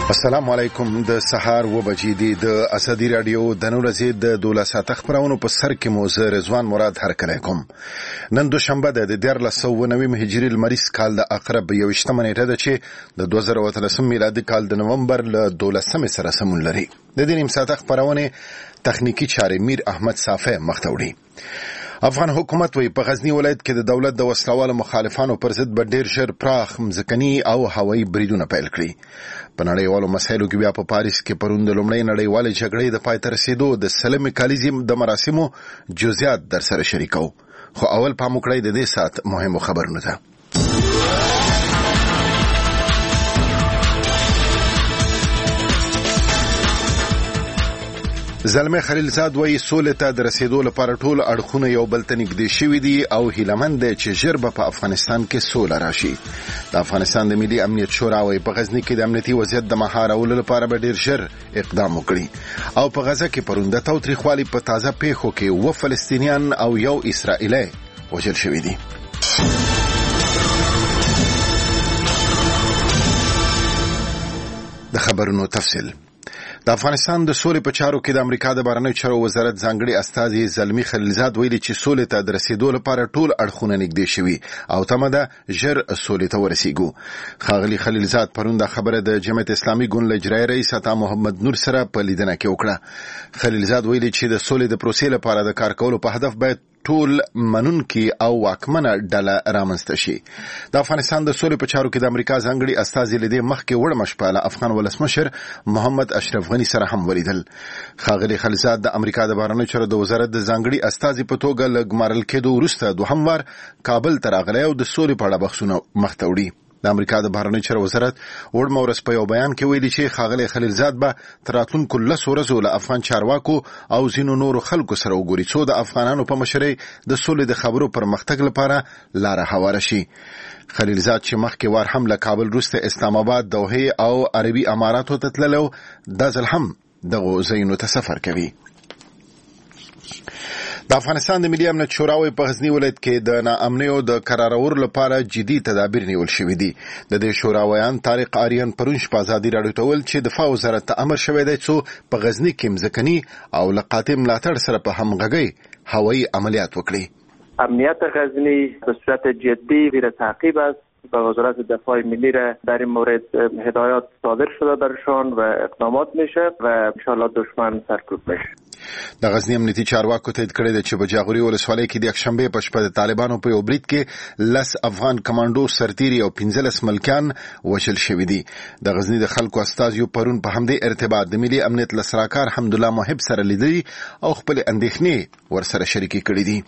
السلام علیکم. د سهار و بجې دي د اسدی رادیو د نورزي د 12 خبرونو په سر کې موزه رضوان مراد هرکلی کوم. نن دوشنبه د 1390 هجری المریض کال د اقرب 21 نیټه ده چې د 2013 میلادي کال د نومبر ل 12 سره سمون لري. د دې نیم ساعت خبرونه تخنیکی چارې میر احمد صافی مختوړي. افغان حکومت وی په غزنی ولایت کې د دولت د وسلوالو مخالفانو پر ضد به ډیر ژر پراخ مځکني او هوایي بریدونه پیل کړي. په نړیوالو مسایلو کې بیا په پاریس کې پروند لومړی نړیوالې جګړې د پای ته رسیدو د سلمي کالیزم د مراسمو جزئیات در سره شریکو. خو اول پام وکړئ د دې سات مهمو خبرونو ته. زلمه خلیلزاد وایي سولې ته د رسیدو لپاره ټول اړخونه یو بل ته نږدې شوي دي او هیلهمند دی چې ژر به په افغانستان کې سوله راشي. د افغانستان د ملي امنیت شورا وایي په غزنی کې د امنیتي وضعیت د مهارولو لپاره به ډیر ژر اقدام وکړي. او په غزه کې پرونده تاوتریخوالي په تازه پیښو کې و فلسطینیان او یو اسرائیلی وژل شوي دي. د خبرونو تفصیل. د افغانستان د سولې په چارو کې د امریکا د بهرنیو چارو وزارت ځانګړي استازي زلمی خلیلزاد ویلي چې سولې ته د رسیدو لپاره ټول اړخونه نږدې شوي او تمه ده ژر سولې ته ورسیږو. ښاغلي خلیلزاد پرون د خبره د جمعیت اسلامي ګوند له اجرایي رئیس عطا محمد نور سره په لیدنه کې وکړه. خلیلزاد ویلي چې د سولې د پروسې لپاره د کار کولو په هدف باید ټول منونکي او واکمنه ډله رامنځته شي. د افغانستان د سولې په چارو کې د امریکا ځانګړي استازي لیدې مخکې وړمه شپه له افغان ولسمشر محمد اشرف غني سره هم ولیدل. ښاغلي خلیلزاد د امریکا د بهرنیو چارو د وزارت د ځانګړي استازي په توګه له ګمارل کېدو وروسته دوهم وار کابل ته راغلی او د سولې په اړه بحثونه مخته وړي. د امریکا د بهرنیو چارو وزارت وړمه ورځ په یو بیان کې ویلي چې ښاغلي خلیلزاد به تر راتلونکو 10 ورځو له افغان چارواکو او ځینو نورو خلکو سره وګوري څو د افغانانو په مشرۍ د سولې د خبرو پرمختګ لپاره لاره هواره شي. خلیلزاد چې مخکې وار هم له کابل وروسته اسلام آباد، دوحه او عربي اماراتو ته تللی و، دا ځل هم دغو ځایونو ته سفر کوي. د افغانستان د ملي امنیت شورا په غزنی ولایت کې د ناامنیو د قرارولو لپاره جدي تدابیر نیول شوي دي. د دې شورا ویان طارق آریان پرون شپه ازادي راډیو ته ویل چې دفاع وزارت ته امر شوی دی څو په غزنی کې مځکني او له قاطع ملاتړ سره په همغږۍ هوایي عملیات وکړي. امنیت غزنی به صورت جدی زیر تعقیب است. به وزارت دفاع ملی را در این مورد هدایات صادر شده برشان و اقدامات میشه و انشاءالله دشمن سرکوب میشه. د غزنی امنیتي چارواکو تایید کړی دی چې په جاغوري ولسوالۍ کې د یکشنبه په شپه د طالبانو په یو برید کې 10 افغان کمانډو سرتیري او 15 ملکیان وژل شوي دي. د غزنی د خلکو استازیو پرون په همدې ارتباط د ملي امنیت لسراکار حمدالله محب سره لیدلي او خپل اندېښنې ورسره شریکې کړې دي.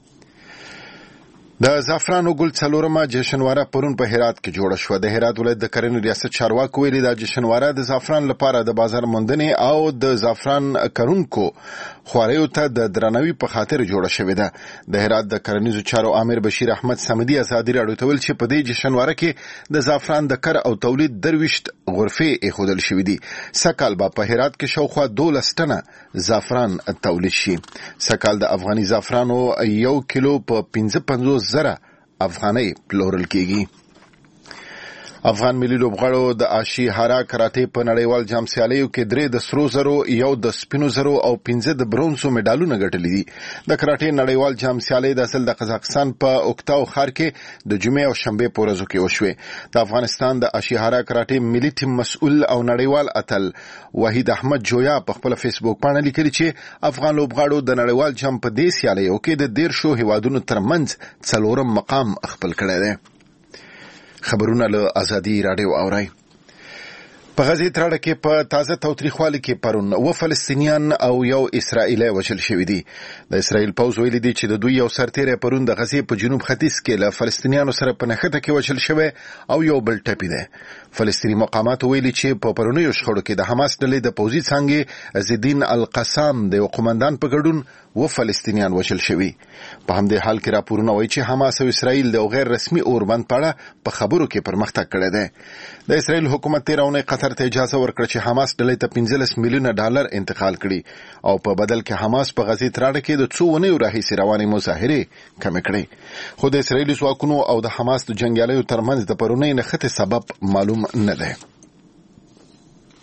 د زعفرانو ګل څلورمه جشنواره پرون په هرات کې جوړه شوه. د هرات ولایت د کرنې ریاست چارواکو ویلي دا جشنواره د زعفران لپاره د بازار موندنې او د زعفران کرونکو خواریو ته د درناوي په خاطر جوړه شوې ده. د هرات د کرنیزو چارو امیر بشیر احمد صمدي ازادي راډیو ته ویل چې په دې جشنواره کې د زعفران د کر او تولید 23 غرفې ایښودل شوې دي. سکال به په هرات کې شاوخوا 12 ټنه زعفران تولید شي. سکال د افغاني زعفرانو 1 کیلو په 55,000 افغانۍ پلورل کېږي. افغان ملي لوبغاړو د آشیهارا کراټې په نړیوال جام سیالیو کې 3 د سرو زرو، 1 د سپینو زرو او 15 د برونزو مډالونه ګټلي دي. د کراټې نړیوال جام سیالي د اصل د قزاقستان په اوکتاو ښار کې د جمعې او شنبې په ورځو کې وشوې. د افغانستان د آشیهارا کراټې ملي ټیم مسؤل او نړیوال اتل وحید احمد جویا په خپل فیسبوک باندې لیکلي چې افغان لوبغاړو د نړیوال جام په دې سیالیو کې د 13 هیوادونو ترمنځ 4 مقام خپل کړی دی. خبرونه له ازادي راډیو اورئ. په غزې تراړه کې په تازه تاوتریخوالي کې پرون و فلسطینیان او یو اسرائیلی وژل شوي دي. د اسرائیل پوځ ویلي دي چې د دوی یو سرتیری پرون د غزې په جنوب ختیځ کې له فلسطینیانو سره په نښته کې وژل شوی او یو بل ټپي دی. فلسطیني مقاماتو ویلي چې په پرونیو شخړو کې د حماس ډلې د پوځي څانګې عزالدین القسام د یو قومندان په ګډون و فلسطینیان وژل شوي. په همدې حال کې راپورونه وایي چې حماس او اسرائیل د غیر رسمي اوربند په اړه په خبرو کې پرمختګ کړی دی. د اسرائیل حکومت تېره اونۍ قطر ته اجازه ورکړه چې حماس ډلې ته 15 میلیونه ډالر انتقال کړي او په بدل کې حماس په غزې تراړه کې د څو اونیو راهیسې روانې مظاهرې کمې کړې. خو د اسرائیلي ځواکونو او د حماس د جنګیالیو ترمنځ د پرونۍ نښتې سبب معلوم نه دی.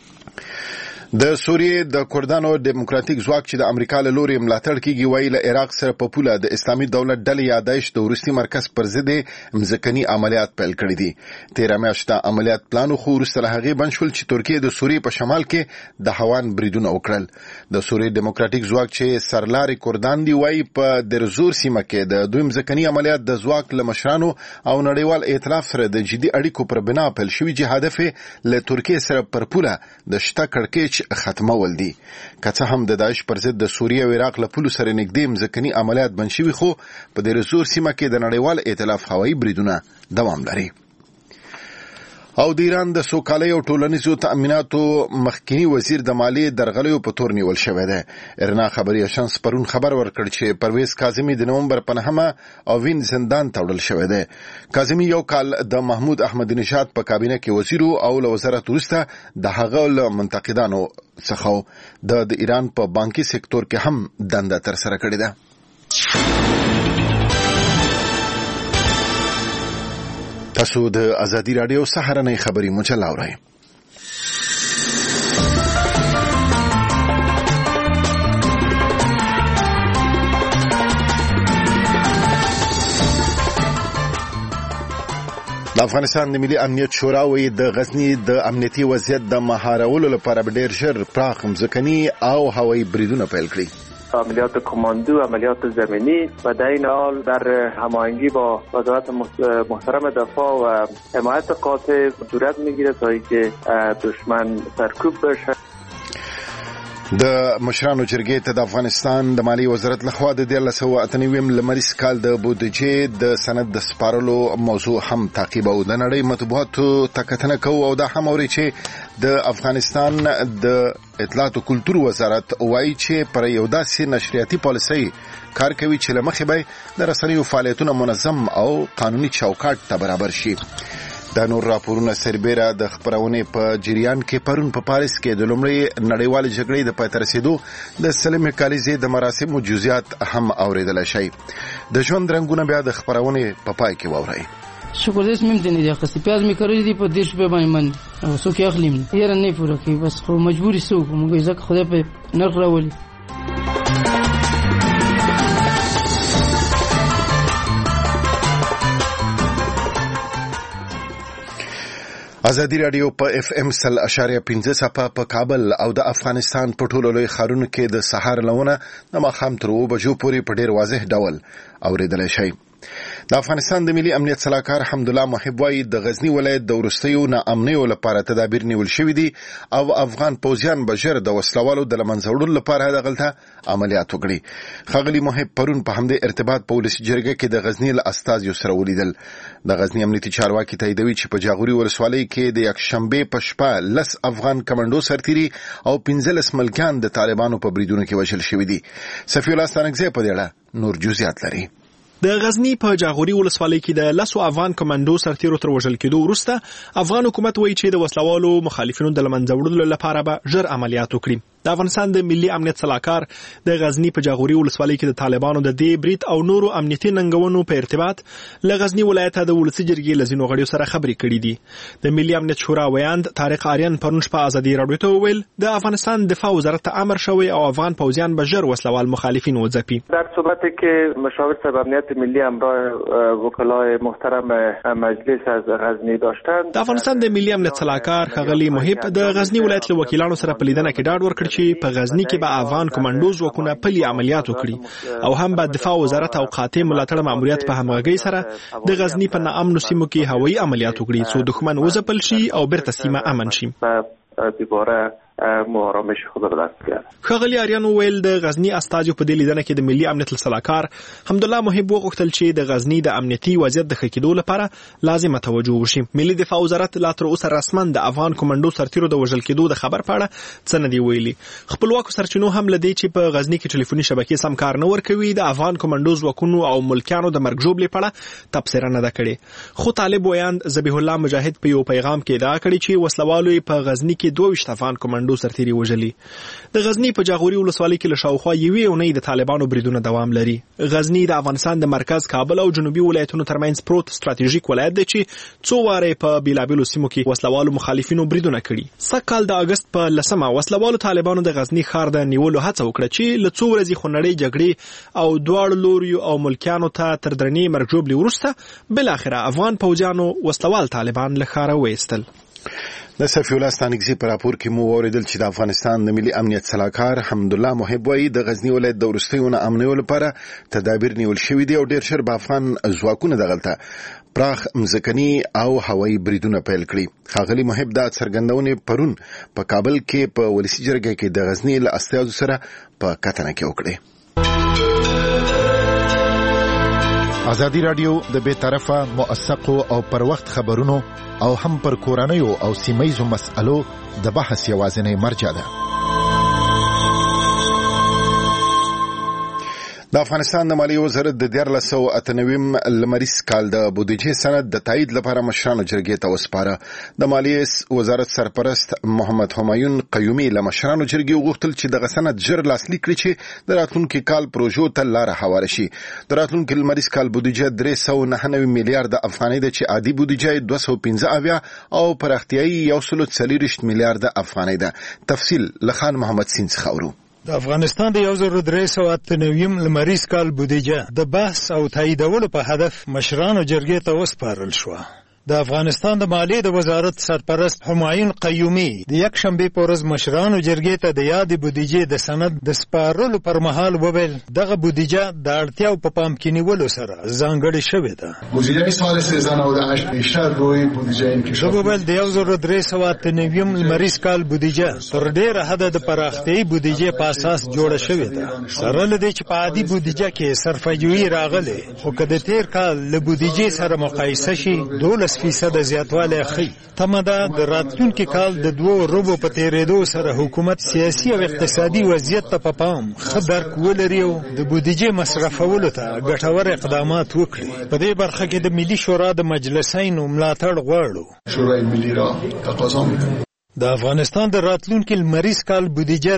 د سوریې د کردانو ډیموکراتیک ځواک چې د امریکا له لوري ملاتړ کیږي وایي له عراق سره په پوله د اسلامي دولت ډلې یادایش د وروستي مرکز پر ضد مځکني عملیات پیل کړي دي. 13 میاشته عملیات پلان خو وروسته له هغې بند شول چې ترکیه د سوریې په شمال کې د هوان بریدونه وکړل. د سوریې ډیموکراتیک ځواک چې سرلاري کردان دی وایي په درزور سیمه کې د دوی مځکني عملیات د ځواک له مشرانو او نړیوال ائتلاف سره د جدي اړیکو پر بنا پیل شوي چې هدف له ترکیه سره پر پوله د شته کړکېچ ختمول دي. که څه هم د داعش پر ضد د سوریه او عراق له پولو سره نږدې مځکني عملیات بند شوي خو په دې رزور سیمه کې د نړیوال ائتلاف هوایي بریدونه دوام لري. او د ایران د سوکالۍ او ټولنیزو تأمیناتو مخکنی وزیر د مالیې درغلیو په تور نیول شوی دی. ارنا خبري اژانس پرون خبر ورکړ چې پرویز کاظمي د نومبر په 9 او وین زندان ته وړل شوی دی. کاظمي یو کال د محمود احمدي نژاد په کابینه کې وزیر او له وزارت وروسته د هغه له منتقدانو څخه د ایران په بانکي سکتور کې هم دنده تر سره کړې ده. تاسو د ازادي رادیو سهارنۍ خبري مجله اورئ. د افغانستان د ملي امنیت شورا وایي د غزني د امنیتي وضعیت د مهارولو لپاره به ډېر ژر پراخ مځکني او هوایي بریدونه پیل کړي. عملیات کماندو، عملیات زمینی و در این حال در هماهنگی با وزارت محترم دفاع و حمایت قاطع صورت میگیره تا اینکه دشمن سرکوب بشه. د مشرانو جرګې ته د افغانستان د مالیې وزارت لخوا د 1998 لمریز کال د بودیجې د سند د سپارلو موضوع هم تعقیب او د نړۍ مطبوعاتو تکتنه کوي او دا هم اوري چې د افغانستان د اطلاعات او کلتور وزارت وایي چې پر یو داسې نشریاتي پالیسۍ کار کوي چې لمخې به د رسنیو فعالیتونه منظم او قانوني چوکاټ ته برابر شي. دا نور راپورونه سربېره د خبرونې په جریان کې پرون په پاریس کې د لومړۍ نړیوالې جګړې د پای ته رسېدو د سلمې کالیزې د مراسمو جزئیات هم اورېدلی شئ. د ژوند رنګونه بیا د خبرونې په پای کې واورئ. شکر دې سمیم دې نه اخستې پیاز مې کړی دی په 10 روپۍ باندې من او څوک یې اخلي یاره نه پوره کوي بس خو مجبوري څوک موږ ځکه خدای په نرخ راولي. ازادي رادیو په اف ام 100.15 صفه په کابل او د افغانستان په ټولو لوی ښارونو کې د سهار لونه د ماښام تر 2 بجو پورې په ډیر واضح ډول اوریدل شي. د افغانستان د ملي امنیت صلاحکار حمدالله محب وايي د غزنی ولایت د وروستیو ناامنیو لپاره تدابیر نیول شوي دي او افغان پوځیان به ژر د وسلوالو د لمنځه وړلو لپاره دغلته عملیات وکړي. ښاغلي محب پرون په همدې ارتباط په ولسي جرګه کې د غزنی له استازیو سره ولیدل. د غزنی امنیتي چارواکي تاییدوي چې په جاغوري ولسوالۍ کې د یکشنبې په شپه 10 افغان کمانډو سرتیري او 15 ملکیان د طالبانو په بریدونو کې وژل شوي دي. صفي الله ستانکزی په دې اړه نور جزئیات لري. د غزنی په جاغوري ولسوالۍ کې د 10 افغان کمانډو سرتیرو تر وژل کېدو وروسته افغان حکومت وایي چې د وسلوالو مخالفینو د لمنځه وړلو لپاره به ژر عملیات وکړي. د افغانستان د ملي امنیت صلاحکار د غزنی په جاغوري ولسوالۍ کې د طالبانو د دې برید او نورو امنیتي ننګونو په ارتباط له غزنی ولایت د ولسي جرګې له ځینو غړیو سره خبرې کړې دي. د ملي امنیت شورا ویاند طارق آریان پرون شپه ازادي راډیو ته وویل د افغانستان دفاع وزارت ته امر شوی او افغان پوځیان به ژر وسلوال مخالفین وځپي. در صورتی که مشاور صاحب امنیت ملی همراه وکلای محترم مجلس از غزنی داشتند، د افغانستان د ملي امنیت صلاحکار ښاغلي محب د غزنی ولایت له وکیلانو سره په لیدنه کې ډاډ ورکړ چې په غزنی کې به افغان کمانډو ځواکونه پلي عملیات وکړي او هم به دفاع وزارت او قاطع ملاتړ ماموریت په همغږۍ سره د غزنی په ناامنو سیمو کې هوایي عملیات وکړي څو دښمن وځپل شي او بیرته سیمه امن شي. دوباره آرامش خود را دست کرد. ښاغلي آریان وویل د غزنی استازیو په دې لیدنه کې د ملي امنیت صلاحکار حمدالله محب وغوښتل چې د غزنی د امنیتي وضعیت د ښه کېدو لپاره لازمه توجه وشي. ملي دفاع وزارت لا تر اوسه رسما د افغان کمانډو سرتیرو د وژل کېدو د خبر په اړه څه نه دی ویلي. خپلواکو سرچینو هم لدی چې په غزنی کې ټلیفوني شبکې سم کار نه ورکوي د افغان کمانډو ځواکونو او ملکیانو د مرګ ژوبلې په اړه تبصره نه ده کړې. خو طالب ویاند ذبیح الله مجاهد په یو پیغام کې ادعا کړې چې وسلوالو په غزنی کې 22 افغان کمانډو کمانډو سرتیري وژلي. د غزنی په جاغوري ولسوالۍ کې له شاوخوا یوې اونۍ د طالبانو بریدونه دوام لري. غزنی د افغانستان د مرکز کابل او جنوبي ولایتونو ترمنځ پروت ستراتیژیک ولایت دی چې څو واره په بیلابیلو سیمو کې وسلوالو مخالفینو بریدونه کړي. سږکال د اگست په 10 وسلوالو طالبانو د غزنی ښار د نیولو هڅه وکړه چې له څو ورځې خونړۍ جګړې او دواړو لوریو او ملکیانو ته تر درنې مرګ ژوبلې وروسته بالاخره افغان پوځیانو وسلوال طالبان له ښاره وایستل. د صفی الله ستانکزي په راپور کې مو اوریدل چې د افغانستان د ملي امنیت سلاکار حمدالله محب وایي د غزنی ولایت د وروستیو امنیو لپاره تدابیر نیول شوي دي او ډیر ژر به افغان ځواکونه دغلته پراخ مځکني او هوایي بریدونه پیل کړي. ښاغلي محب دا څرګندونې پرون په کابل کې په ولسي جرګه کې د غزنی له استازو سره په کتنه کې وکړي. ازادي رادیو د بے طرفه موثقو او پر وخت خبرونو او هم پر کورنیو او سیمایزو مسألو د بحث یوازینی مرجع ده. د افغانستان د مالیې وزارت د 1498 لمریز کال د بودیجې سند د تایید لپاره مشرانو جرګې ته وسپاره. د مالیې وزارت سرپرست محمد همایون قیومي له مشرانو جرګې وغوښتل چې دغه سند ژر لاسلیک کړي چې د راتلونکي کال پروژو ته لاره هواره شي. د راتلونکي لمریز کال بودیجه 399 میلیارډ افغانۍ ده چې عادي بودیجه 215 او پراختیایي 140 میلیارډ افغانۍ ده. تفصیل لخان محمد سین څخه اورو. د افغانستان د 1398 لمریز کال بودیجه د بحث او تاییدولو په هدف مشرانو جرګې ته وسپارل شو. د افغانستان د مالیې د وزارت سرپرست همایون قیومي د یکشنبه په ورځ مشرانو جرګې ته د یاد بودیجې د سند د سپارلو پر مهال وویل دغه بودیجه د اړتیاو په پام کې نیولو سره ځانګړې شوې ده. بودیجه سال 1398 بیشتر روی بودیجه انکشاف وویل د 1398 لمریز کال بودیجه تر ډیره حده د پراختیایي بودیجې په اساس جوړه شوې ده. سره له دې چې په عادي بودیجه کې صرفه‌جویي راغلي خو که د تیر کال له بودیجې سره مقایسه شي 12% زیاتوالی ښیي. تمه ده د راتلونکي کال د 2 په تیرېدو سره حکومت سیاسي او اقتصادي وضعیت ته په پام ښه درک ولري او د بودیجې مصرفولو ته ګټور اقدامات وکړي. په دې برخه کې د ملي شورا د مجلسینو ملاتړ غواړو. شورای ملي را تقاضا می‌کنه. د افغانستان د راتلونکي لمریز کال بودیجه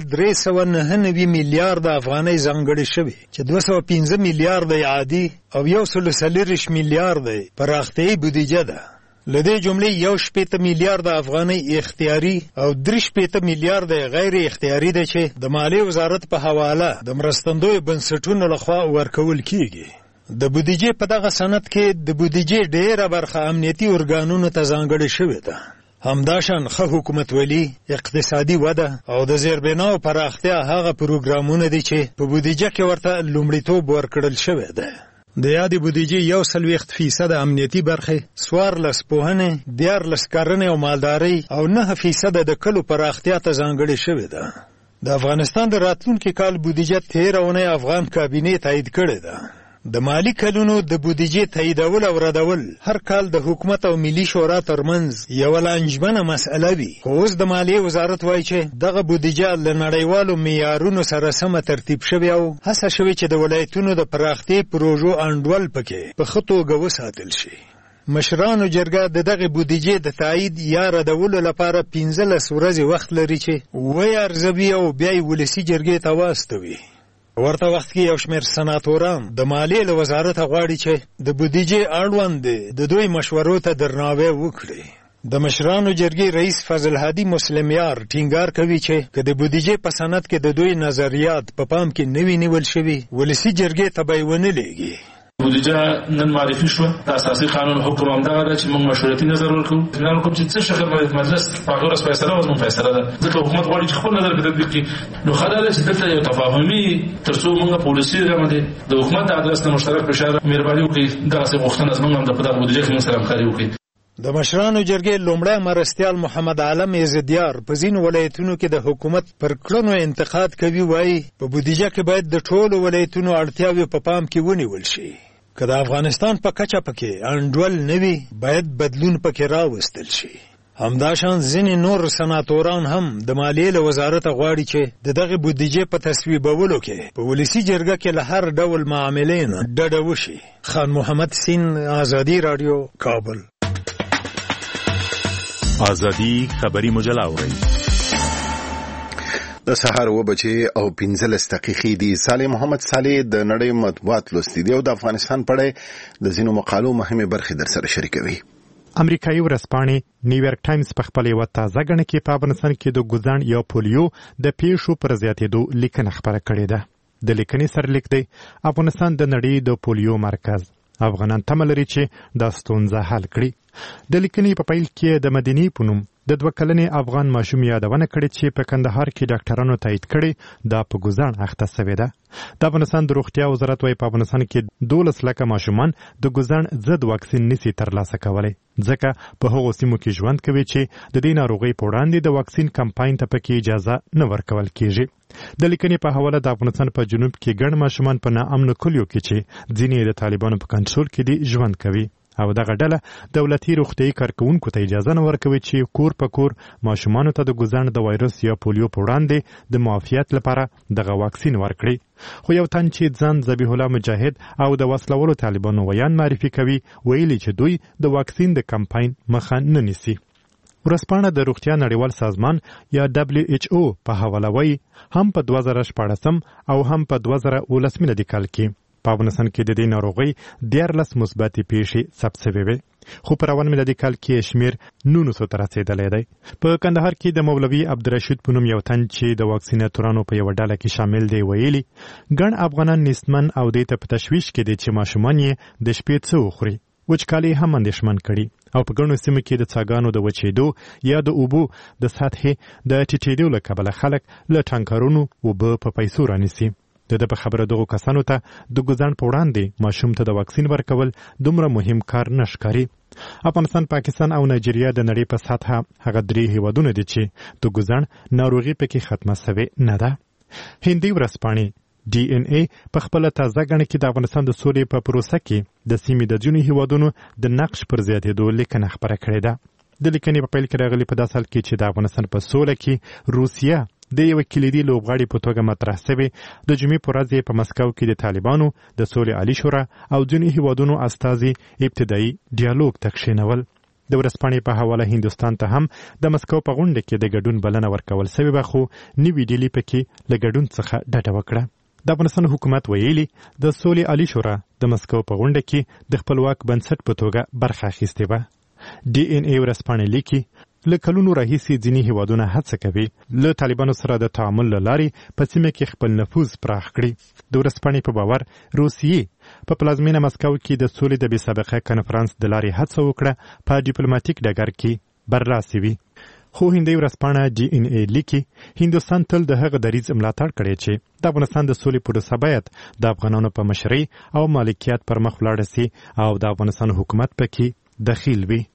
399 میلیارډ افغانۍ ځانګړې شوې چې 215 میلیارډ عادي او 140 میلیارډ پراختیایي بودیجه ده. لدې جملې 1.8 میلیارډ افغانۍ اختیاري او 3.8 میلیارډ غیر اختیاري ده چې د مالیې وزارت په حواله د مرستندوی بنسټونو لخوا ورکول کیږي. د بودیجې په دغه سند کې د بودیجې ډیره برخه امنیتي ارګانونو ته ځانګړې شوې ده. همداشان ښه حکومتولي، اقتصادي وده او د زیربناو پراختیا هغه پروګرامونه دي چې په بودیجه کې ورته لومړیتوب ورکړل شوی دی. د یادې بودیجې 40% امنیتي برخې، 14 پوهنې، 14 کرنې او مالدارۍ او 9% د کلو پراختیا ته ځانګړې شوې ده. د افغانستان د راتلونکي کال بودیجه 13 اونۍ افغان کابینې تایید کړې ده. د مالی کلونو د بودیجې تاییدول او ردول هر کال د حکومت او ملي شورا ترمنځ یو لانجمنه مسئله وي. خو اوس د مالیې وزارت وایي چې دغه بودیجه له نړیوالو معیارونو سره سمه ترتیب شوې او هڅه شوې چې د ولایتونو د پراختیا پروژو انډول پکې په ښه توګه وساتل شي. مشرانو جرګه د دغه بودیجې د تایید یا ردولو لپاره 15 ورځې وخت لري چې وایي ارزوي او بیا یې ولسي جرګې ته واستوي. ورته وخت کې یو شمېر سناتوران د مالیې له وزارت غواړي چې د بودیجې اړوند د دوی مشورو ته درناوی وکړي. د مشرانو جرګې رئیس فضل هادي مسلمیار ټینګار کوي چې که د بودیجې په سند کې د دوی نظریات په پام کې نه وي نیول شوي ولسي جرګې ته به یې ونه لیږي. بودیجه نن معرفي شو. د اساسي قانون حکم همدغه ده چې موږ مشورتي نظر ورکوو. اطمینان کوم چې څه شکل باید مجلس په هغه ورځ فیصله وکړي. فیصله ده ځکه حکومت غواړي چې خپل نظر په تطبیق کړي. نو خدای دې چې دلته یو تفاهمي تر څو موږ پالیسي راغلي د حکومت د ادرس نه مشترک فشار مهرباني وکړي دغه څه غوښتنه زموږ هم د پدغه بودیجه کې موږ سره همکاري وکړي. د مشرانو جرګې لومړی مرستیال محمد عالم عزدیار په ځینو ولایتونو کې د حکومت پر کړنو انتقاد کوي. وایي په بودیجه کې باید د ټولو ولایتونو اړتیاوې په پام کې ونیول شي. که د افغانستان په کچه پکې انډول نه وي باید بدلون پکې راوستل شي. همداشان ځینې نور سناتوران هم د مالیې له وزارت غواړي چې د دغه بودیجې په تصویبولو کې په ولسي جرګه کې له هر ډول معاملې نه ډډه وشي. خان محمد سین، آزادي رادیو، کابل. آزادی خبری مجله اورئ. د سهار 7:15 دقیقې دي. صالح محمد صالح د نړۍ مطبوعات لوستي دی او د افغانستان په اړه د ځینو مقالو مهمه برخې در سره شریکوي. امریکایي ورځپاڼې نیویارک ټایمز په خپل یو تازه غڼه کې په افغانستان کې د ګوزان یا پولیو د پیښو پر زیاتېدو لیکنه خبره کړې ده. د لیکنې سرلیک دی افغانستان د نړۍ د پولیو مرکز. افغانان تمه لري چې دا ستونزه حل کړي. د لیکنې په پیل کې د مدینی په نوم د 2 کلنې افغان ماشوم یادونه کړې چې په کندهار کې ډاکټرانو تایید کړي دا په ګوزان اخته شوې ده. د افغانستان د روغتیا وزارت وايي په افغانستان کې 12 لکه ماشومان د ګوزان ضد واکسین نشي ترلاسه کولی ځکه په هغو سیمو کې ژوند کوي چې د دې ناروغۍ په وړاندې د واکسین کمپاین ته پکې اجازه نه ورکول کیږي. د لیکنې په حواله د افغانستان په جنوب کې ګڼ ماشومان په ناامنو کلیو کې چې ځینې د طالبانو په کنټرول کې دي ژوند کوي او دغه ډله دولتي روغتیايي کارکوونکو ته اجازه نه ورکوي چې کور په کور ماشومانو ته د ګوزان د وایرس یا پولیو په وړاندې د معافیت لپاره دغه واکسین ورکړي. خو یو تن چې ځان ذبیح الله مجاهد او د وسلوالو طالبانو ویان معرفي کوي ویلي چې دوی د واکسین د کمپاین مخه نه نیسي. ورځپاڼه د روغتیا نړیوال سازمان یا WHO په حواله وایي هم په 2014 او هم په 2019 میلادي کال کې په افغانستان کې د دې ناروغۍ 13 مثبتې پیښې ثبت شوې وې خو په روان میلادي کال کې شمیر 900 ته رسیدلی دی. په کندهار کې د مولوي عبدالرشید په نوم یو تن چې د واکسیناتورانو په یو ډله کې شامل دی ویلي ګڼ افغانان نیستمن او دې ته په تشویش کې دي چې ماشومان یې د شپې څه وخوري. وچکالي هم اندېښمن کړي او په ګڼو سیمو کې د څاګانو د وچېدو یا د اوبو د سطحې د ټیټېدو له کبله خلک له ټانکرونو اوبه په پیسو رانیسي. د په خبره دغو کسانو ته د ګوزان په وړاندې ماشوم ته د واکسین ورکول دومره مهم کار نه ښکاري. افغانستان، پاکستان او نایجیریا د نړۍ په سطحه هغه 3 هیوادونه دي چې د ګوزان ناروغي پکې ختمه شوې نه ده. هندي ورځپاڼې DNA په خپل تازه غڼه کې د افغانستان د سولې په پروسه کې د سیمې د ځینو هیوادونو د نقش پر زیاتېدو لیکنه خبره کړې ده. د لیکنې په پیل کې راغلي په داسې حال کې چې د افغانستان په سوله کې روسیه د یو کلیدي لوبغاړي په توګه مطرح شوی د جمعې په ورځ په مسکو کې د طالبانو د سولې عالی شورا او ځینو هیوادونو استازي ابتدایي ډیالوګ ته کښېنول. د ورځپاڼې په حواله هندوستان ته هم د مسکو په غونډه کې د ګډون بلنه ورکول شوې وه خو نوي ډیلي پکې له ګډون څخه ډډه وکړه. د افغانستان حکومت ویلي د سولې عالی شورا د مسکو په غونډه کې د خپلواک بنسټ په توګه برخه اخیستې وه. DNA ورځپاڼې لیکي له کلونو راهیسې ځینې هیوادونه هڅه کوي له طالبانو سره د تعامل له لارې په سیمه کې خپل نفوذ پراخ کړي. د ورځپاڼې په باور روسیې په پلازمینه مسکو کې د سولې د بې سابقه کنفرانس د لارې هڅه وکړه په ډیپلوماټیک ډګر کې برلاسي وي. خو هندي ورځپاڼه DNA لیکي هندوستان تل د هغه دریځ ملاتړ کړی چې د افغانستان د سولې پروسه باید د افغانانو په مشرۍ او مالکیت پر مخ ولاړه سي او د افغانستان حکومت پکې دخیل وي.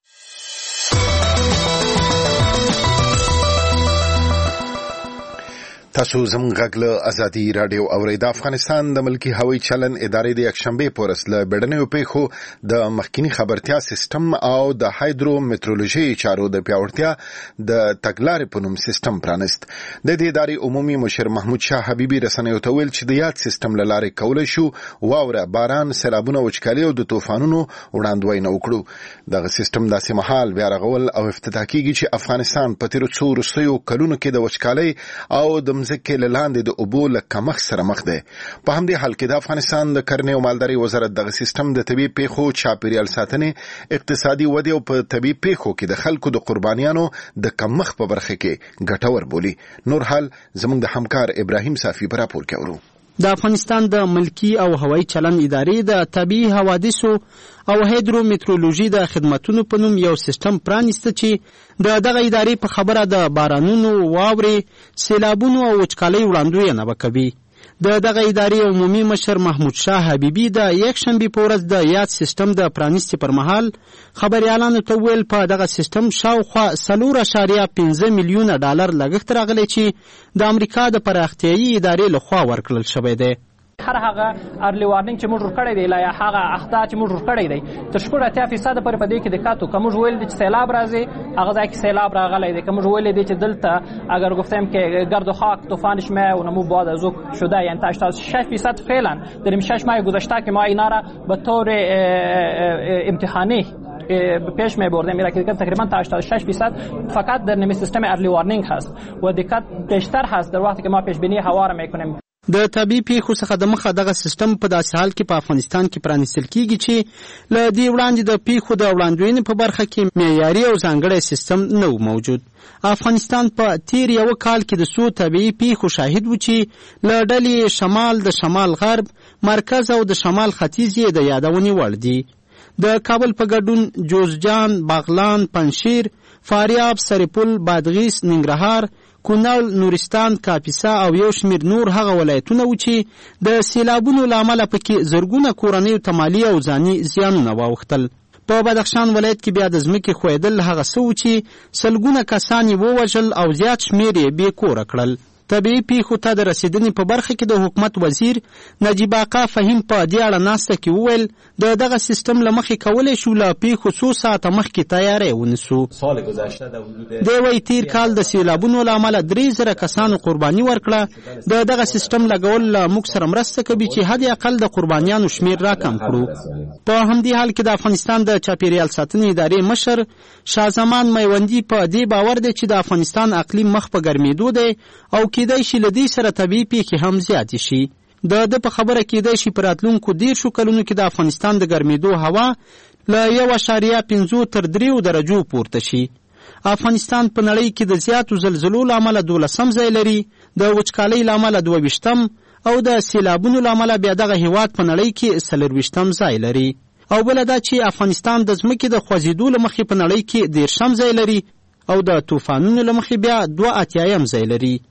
تاسو زموږ غږ له ازادي رادیو اورئ. د افغانستان د ملکی هوایي چلن ادارې د یکشنبې په ورځ له بیړنیو پیښو د مخکینی خبرتیا سیستم او د هایدرومیټرولوژي چارو د پیاوړتیا د تګلارې په نوم سیستم پرانست. د دې ادارې عمومي مشر محمود شاه حبیبي رسنیو ته ویل چې د یاد سیستم له لارې کولی شو واوره، باران، سیلابونه، وچکالي او د طوفانونو وړاندوینه وکړو. دغه سیستم داسې مهال بیا رغول او افتتاح کیږي چې افغانستان په تیرو څو وروستیو کلونو کې د وچکالۍ او د ځکه لاندې د اوبو له کمښت سره مخ دی. په همدې حال کې د افغانستان د کرنې او مالدارۍ وزارت دغه سیستم د طبي پیښو، چاپیریال ساتنې، اقتصادي ودې او په طبي پیښو کې د خلکو د قربانیانو د کمښت په برخه کې ګټور بولي. نور حال زموږ د همکار ابراهیم صافي په راپور کې اورو. د افغانستان د ملکی او هوایي چلن ادارې د طبیعي حوادثو او هایدرومیټرولوژي د خدماتونو په نوم یو سیستم پرانیسته چې د دغه ادارې په خبره د بارانونو، واورې، سیلابونو او وچکالۍ وړاندوینه وکوي. د دغه ادارې عمومي مشر محمود شاه حبیبي د یکشنبې په ورځ د یاد سیستم د پرانیستې پر مهال خبریالانو ته ویل په دغه سیستم شاوخوا 4.5 میلیونه ډالر لګښت راغلی چې د امریکا د پراختیایي ادارې لخوا ورکړل شوی دی. هر هغه ارلی وارنینګ چې موږ ورکړی دی، لا هغه اخطاء چې موږ ورکړی دی تر 80% پورې په دې کې دقت وکړو. موږ ویل چې سیلاب راځي، هغه ځای کې سیلاب راغلی دی. که موږ ویل دی چې دلته اگر گفتیم که گرد و خاک طوفانش میاد و نمو باد از او شده، یعنی تا 86% فعلا در این 6 ماه گذشته که ما اینا را به طور امتحانی پیش می برده میره که تقریبا تا 86% فقط در نمی سیستم ارلی وارنینگ هست و دقت بیشتر هست در وقتی که ما پیش بینی هوا را میکنیم. د طبي پیښو څخه د مخه دغه سیستم په داسې حال کې په افغانستان کې پرانیستل کیږي چې له دې وړاندې د پیښو د وړاندوینې په برخه کې معیاري او ځانګړی سیستم نه و موجود. افغانستان په تیر یو کال کې د څو طبي پیښو شاهد و چې له ډلې شمال د شمال غرب مرکز او د شمال ختیځ یې د یادونې وړ دي. د کابل په ګډون جوزجان، بغلان، پنشیر، فاریاب، سرپل، بادغیس، ننګرهار، کونړ، نورستان، کاپیسا او یو شمیر نور هغه ولایتونه و چې د سیلابونو له امله پکې زرګونه کورنیو ته مالي او ځاني زیانونه واوښتل. په بدخشان ولایت کې بیا د ځمکې ښویېدل هغه څه و چې سلګونه کسان یې ووژل او زیات شمیر یې بې کوره کړل. طبیعي پیښو ته د رسیدنې په برخه کې د حکومت وزیر نجیب آقا فهیم په دې اړه ناسته کې وویل د دغه سیستم له مخې کولی شو له پیښو څو ساعته مخکې تیاری ونیسو. دی وایي تیر کال د سیلابونو له امله 3000 کسانو قرباني ورکړه. د دغه سیستم لګول له موږ سره مرسته کوي چې حد اقل د قربانیانو شمیر راکم کړو. په همدې حال کې د افغانستان د چاپیریال ساتنې ادارې مشر شاهزمان میوندي په دې باور دی چې د افغانستان اقلیم مخ په ګرمېدو دی او کېدای شي له دې سره طبیعي پیښې هم زیاتې شي. د ده په خبره کېدای شي په راتلونکو 10 کلونو کې د افغانستان د ګرمېدو هوا له 1.5 تر 3 درجو پورته شي. افغانستان په نړۍ کې د زیاتو زلزلو له امله 12م ځای لري، د وچکالۍ له امله 22م او د سیلابونو له امله بیا دغه هیواد په نړۍ کې 24م ځای لري. او بله دا چې افغانستان د ځمکې د خوځېدو له مخې په نړۍ کې 10م ځای لري او د طوفانونو له مخې بیا 82م ځای لري.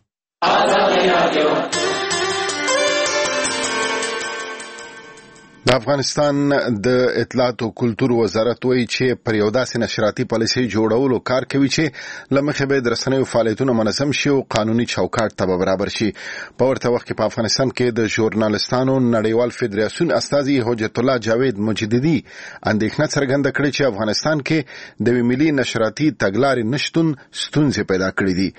د افغانستان د اطلاعات او کلتور وزارت وایي چې پر یو داسې نشراتي پالیسۍ جوړولو کار کوي چې له مخې به د رسنیو فعالیتونه منظم شي او قانوني چوکاټ ته برابر شي. په ورته وخت کې په افغانستان کې د ژورنالستانو نړیوال فدراسیون استازي حجت الله جاوید مجددي اندېښنه څرګنده کړې چې افغانستان کې د ملي نشراتي تګلارې نشتون ستونزې پیدا کړې دي.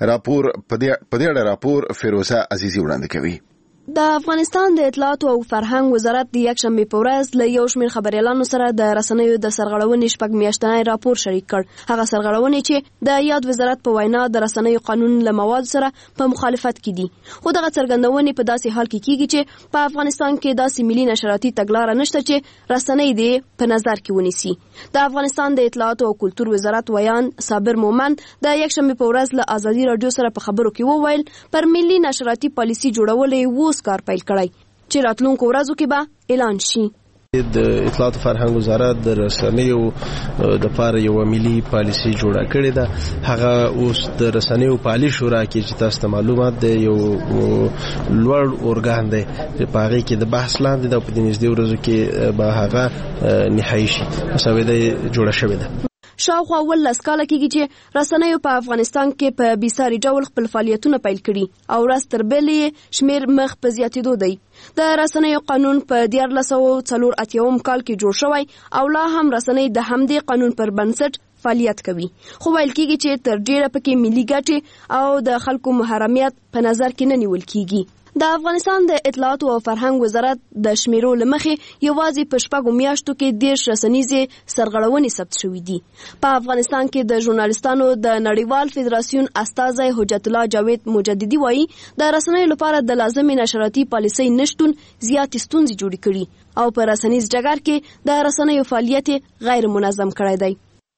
په دې اړه راپور فیروزه عزیزي وړاندې کوي. د افغانستان د اطلاعات او فرهنګ وزارت د یکشنبه په ورځ له یو شمېر خبريالانو سره د رسنیو د سرغړونې شپږ میاشتنی راپور شریک کړ. هغه سرغړونې چې د یاد وزارت په وینا د رسنیو قانون له مواد سره په مخالفت کې دي. خو دغه څرګندونې په داسې حال کې کیږي چې په افغانستان کې داسې ملي نشراتي تګلارې نشته چې رسنۍ دې په نظر کې ونیسي. د افغانستان د اطلاعات او کلتور وزارت ویان صابر مومن د یکشنبه په ورځ له ازادي رادیو سره په خبرو کې وویل پر ملي نشراتي پالیسي جوړولې کار پیل کړی چې راتلونکو ورځو کې به اعلان شي. د اطلاعات او فرهنګ وزارت د رسنیو د لپاره یو ملي پالیسي جوړه کړې ده. هغه اوس د رسنیو پالي شورا کې چې تاسو ته معلومات ده یو لوړ اورګان دی چې په هغه کې د بحث لاندې د په دې نږدې ورځو کې به هغه نهایی شي. مسوده جوړه شوې ده. شاوخوا 18 کاله کېږي چې رسنیو په افغانستان کې په بیساري ډول خپل فعالیتونه پیل کړي او ورځ تر بلې شمیر مخ په زیاتېدو دی. د رسنیو قانون په 1984 کال کې جوړ شوی او لا هم رسنۍ د همدې قانون پر بنسټ فعالیت کوي. خو ویل کېږي چې تر ډیره پکې ملي ګټې او د خلکو محرمیت په نظر کې نه نیول کېږي. د افغانستان د اطلاعات او فرهنګ وزارت د شمیرو لمخې یوازې په شپږو میاشتو کې 10 رسنیزې سرغړونې ثبت شوې دي. په افغانستان کې د ژورنالستانو د نړیوال فدراسیون استازی حجت الله جاوید مجددي وایي د رسنیو لپاره د لازمي نشراتي پالیسۍ نشتون زیاتې ستونزې جوړې کړي او په رسنیز ډګر کې د رسنیو فعالیت غیر منظم کړی دی.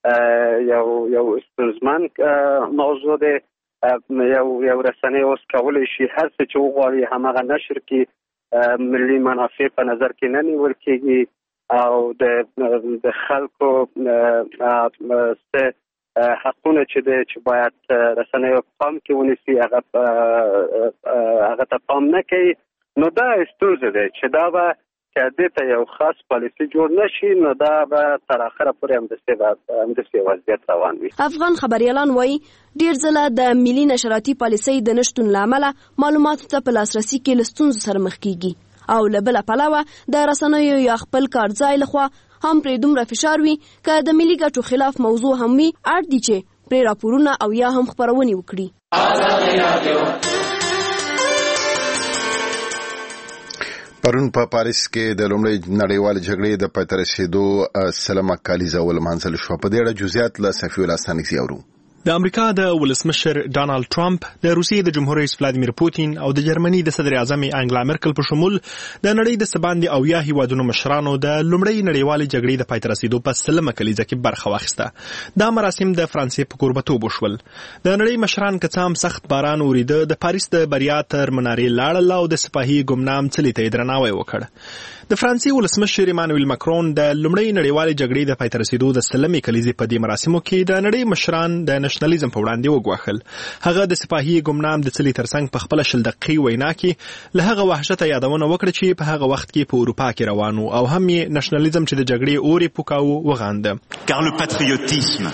یو ستونزمن موضوع دی. یو رسنۍ اوس کولی شي هر څه چې وغواړي هماغه نشر کې ملي منافع په نظر کې نه نیول کېږي او د خلکو حقونه چې باید رسنیو پام کې ونیسي هغه ته پام نه کوي. نو دا ستونزه ده چې دا به که دې ته یو خاص پالیسي جوړ نشي نو دا به تر اخره پورې همداسې وضعیت روان وي. افغان خبریالان وایي ډیر ځله د ملي نشراتي پالیسۍ د نشتون له امله معلوماتو ته په لاسرسي کې له ستونزو سره مخ کیږي او له بله پلوه د رسنیو یا خپل کارځای لخوا هم پرې دومره فشار وي که د ملي ګټو خلاف موضوع هم وي اړ دي چې پرې راپورونه او یا هم خپرونې وکړي. پرون په پاریس کې د لومړۍ نړیوال جګړې د پای ته رسیدو سلمه کالیزه ولمانځل شو. په دې اړه جزئیات له صفي الله ستانکزي اورو. د امریکا د ولسمشر ډانالد ټرمپ، د روسیې د جمهور رئیس ولادیمیر پوتین او د جرمني د صدر اعظم انګلا مرکل په شمول د نړۍ د سباندې او یا هیوادونو مشرانو د لومړۍ نړیوالې جګړې د پای ته رسیدو په سلمه کلیزه کې برخه واخیسته. دا مراسم د فرانسې په کوربتوب وشول. د نړۍ مشران که څه هم سخت باران وریده، د پاریس د بریا تر منارې لاړل او د سپاهي ګمنام څلي ته درناوی وکړ. د فرانسې ولسمشر ایمانوئل ماکرون د لومړۍ نړیوالې جګړې د پای ته رسیدو د سلمې کلیزې په دې مراسمو کې د نړۍ مشران د نشنالیزم په وړاندې وګواښل. هغه د سپاهي ګمنام د څلي ترڅنګ په خپل 10 دقیقې وینا کې له هغه وحشته یادونه وکړه چې په هغه وخت کې په اروپا کې روان او هم یې نشنالیزم چې د جګړې اوري پوکاو وغانده. car le patriotisme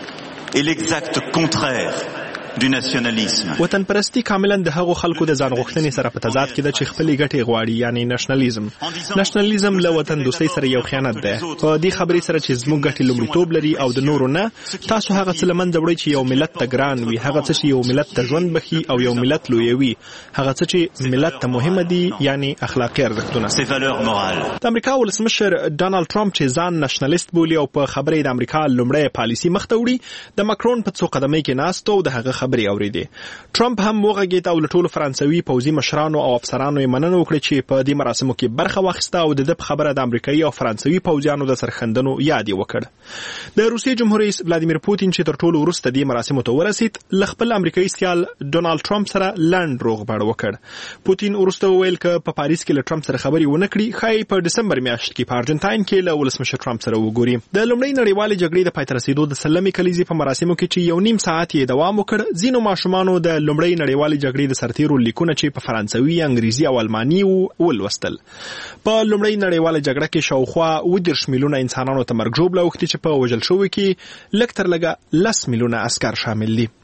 est l'exact contraire du nationalisme. وطن پرستی کاملا د هغو خلکو د ځان غوښتنې سره په تضاد کې ده چې خپلې ګټې غواړي، یعنی نشنالیزم. نشنالیزم له وطن دوستۍ سره یو خیانت ده. په دې خبرې سره چې زموږ ګټې لومړیتوب لري او د نورو نه، تاسو هغه څه له منځه وړئ چې یو ملت ته ګران وي، هغه څه چې یو ملت ته ژوند بخي او یو ملت لویوي، هغه څه چې ملت ته مهمه دي، یعنی اخلاقي ارزښتونه. د امریکا ولسمشر ډانالد ټرمپ چې ځان نشنالیست بولي او په خبرې د امریکا لومړی پالیسي مخته وړي، د ماکرون په څو قدمۍ کې ناست او د هغه خبرې اورېدې. ټرمپ هم وغږېد او له ټولو فرانسوي پوځي مشرانو او افسرانو یې مننه وکړه چې په دې مراسمو کې برخه واخیسته او د په خبره د امریکایي او فرانسوي پوځیانو د سرښندنو یاد یې وکړ. د روسیې جمهور رئیس ولادیمیر پوتین چې تر ټولو وروسته دې مراسمو ته ورسید، له خپل امریکایي سیال ډونالد ټرمپ سره لنډ روغبړ وکړ. پوتین وروسته وویل چې په پاریس کې له ټرمپ سره خبرې ونه کړي، ښایي په دسمبر میاشت کې په ارجنټاین کې له ولسمشر ټرمپ سره وګوري. د لومړۍ نړیوالې جګړې د پای ته رسیدو د سلمې کلیزې په مراسمو کې چې 1.5 ساعت یې دوام وکړ، ځینو ماشومانو د لومړۍ نړیوالې جګړې د سرتیرو لیکونه چې په فرانسوي، انګریزي او الماني ولوستل. په لومړۍ نړیواله جګړه کې شاوخوا 20 میلیونه انسانانو ته مرګ ژوبله اوښتې چې په وژل شویو کې لږ تر لږه 10 میلیونه عسکر شامل دي.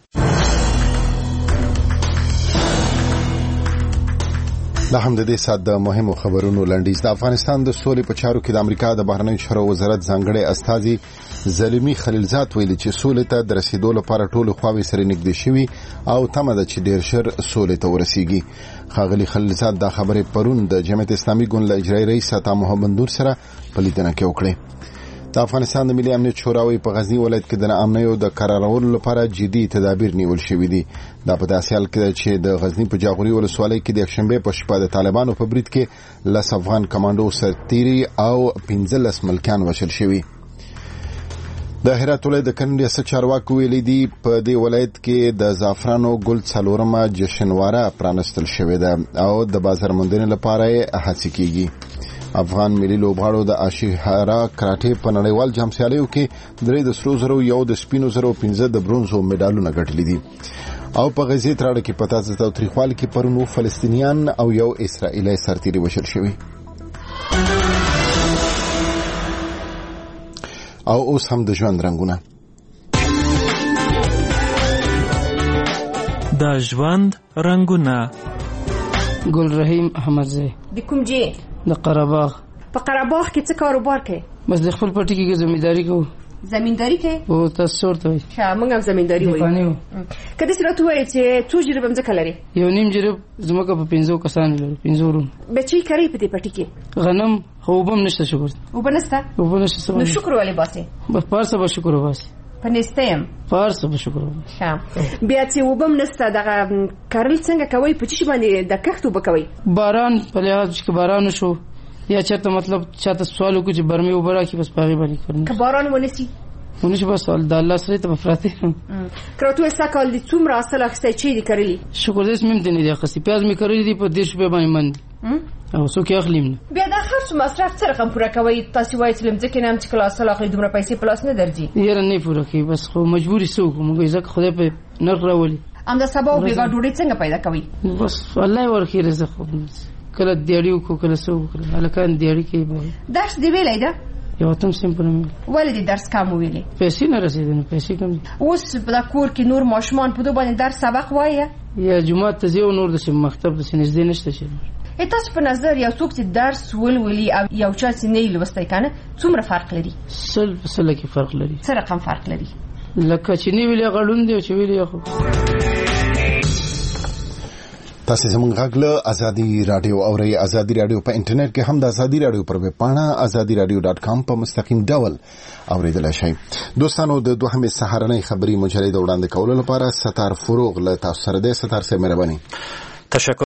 دا هم د دې سات د مهمو خبرونو لنډیز. د افغانستان د سولې په چارو کې د امریکا د بهرنیو چارو وزارت ځانګړی استازي زلمی خلیلزاد ویلي چې سولې ته د رسیدو لپاره ټول خواوې سره نږدې شوي او تمه ده چې ډیر ژر سولې ته ورسیږي. ښاغلي خلیلزاد دا خبرې پرون د جمعیت اسلامي ګوند له اجرایي رئیس عطا محمد نور سره په لیدنه کې وکړې. د افغانستان د ملي امنیت شوراوی په غزنی ولایت کې د ناامنیو د قرارولو لپاره جدي تدابیر نیول شوي دي. دا په داسې حال کې چې د غزنی په جاغوري ولسوالۍ کې د یکشنبه په شپه د طالبانو په برید کې 10 افغان کمانډو سرتیري او 15 ملکیان وژل شوي. د هرات ولایت د کرنې ریاست چارواکو ویلي دي په دې ولایت کې د زعفرانو ګل څلورمه جشنواره پرانستل شوې ده او د بازار موندنې لپاره یې هڅې کیږي. افغان ملي لوبغاړو د اشهرا کراټې په نړیوال جام سیالیو کې 3 د سرو زرو، 1 د سپینو زرو، 15 د برونزو مډالونه ګټلي دي. او په غزې تراړه کې پتا ځته او تاریخوال کې پرونو فلسطینیان او یو اسرائیلي سرتیري وشل شوی. او اوس هم د ژوند رنگونه. د ژوند رنگونه. ګل رحیم احمدزی. د کوم ځای؟ د قره‌باغ. په قره‌باغ کې څه کاروبار کوي؟ بس د خپل پټي کې زمینداری کوو. زمینداری کوي؟ او تاسو ورته وایي. ښه، موږ هم زمینداری وایو. کله چې راته وایي چې څو جریب ځمکه لري؟ 1.5 جریب ځمکه په 15 کسان لري، 15 ورو. بچی کوي په دې پټي کې؟ غنم خو وبم نشته شکر. وبم نشته؟ وبم نشته. نو شکر ولې باسي؟ بس پارسه به شکر وباسي. پنيستم پارسه به شکر. ښه، بیا چې وبم نشته دغه کارل څنګه کوي؟ په چی باندې د کښتو بکوي؟ باران په لحاظ چې باران شو یا چاته مطلب چاته سوال وکړي چې برمي وبرا کې بس پاغي باندې کړنه. که باران ونسی ونشي بس د الله سره ته بفراته. کراته ساکال دي څومره اصل اخسته چي دي کړلی؟ شکر دې سمم دي نه خسي پیاز می کړی دي په دیش په باندې مند. او څو کې اخلیم نه. بیا دا خرڅ مصرف څه رقم پوره کوي؟ تاسو وایي چې لمځکه نام چې کلاس اخلي دومره پیسې پلاس نه درځي. یاره نه پوره کوي بس خو مجبوري سو کوم ځکه خدای په نرخ راولي. ام دا سبا بیګا ډوډۍ څنګه پیدا کوي؟ بس الله ورخي رزق کله دیاړي کو کله سو کله الکان دیاړي کې به درس دی ویلای دا یو تم سیمپل ولې درس کم ویلې؟ پیسې نه رسیدنه، پیسې کم. اوس په کور کې نور ماشومان په دوه باندې درس سبق وایي یا جمعه ته یو نور د مکتب د سنځدې نشته چې تاسو په نظر یو څوک چې درس ولولي او یو چا چې نه لوستای کنه څومره فرق لري؟ سل کې فرق لري. څه رقم فرق لري؟ لکه چې نه ویلې غړون دی چې ویلې خو تاسو زموږ غږ له ازادي رادیو اورئ. ازادي رادیو په انټرنیټ کې هم د ازادي رادیو پر ویب پاڼه azadiradio.com په مستقیم ډول اوریدلای شئ. دوستانو د دوهمې سهارنۍ خبري مجلې د وړاندې کولو لپاره ستار فروغ له تاسو سره ده. ستار سره مهرباني. تشکر.